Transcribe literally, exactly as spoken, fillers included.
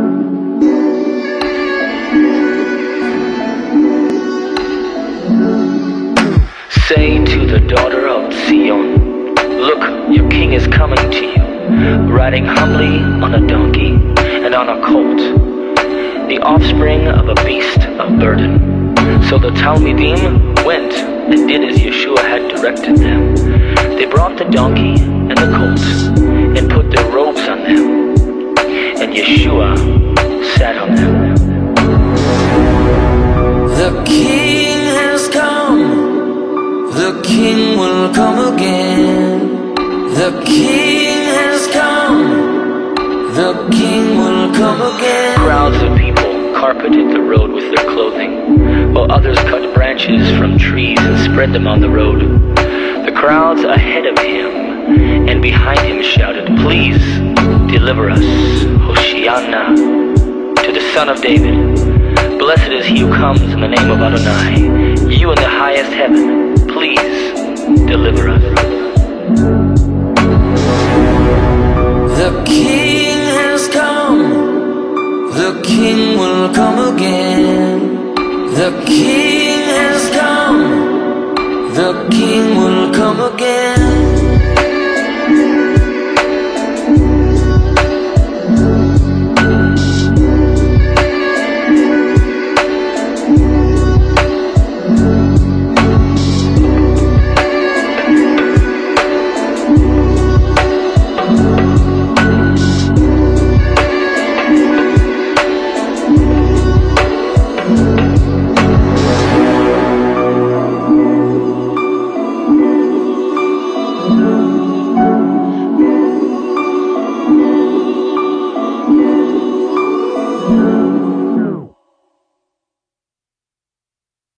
Say to the daughter of Zion, look, your king is coming to you, riding humbly on a donkey and on a colt, the offspring of a beast of burden. So the Talmidim went and did as Yeshua had directed them. They brought the donkey and the colt and put their robes on them, and Yeshua sat on them. The king has come. The king will come again. The king has come. The king will come again. Crowds of people carpeted the road with their clothing, while others cut branches from trees and spread them on the road. The crowds ahead of him and behind him shouted, "Please deliver us, Hoshiana, to the Son of David. Blessed is he who comes in the name of Adonai. You in the highest heaven, please deliver us." The king has come. The king will come again. The king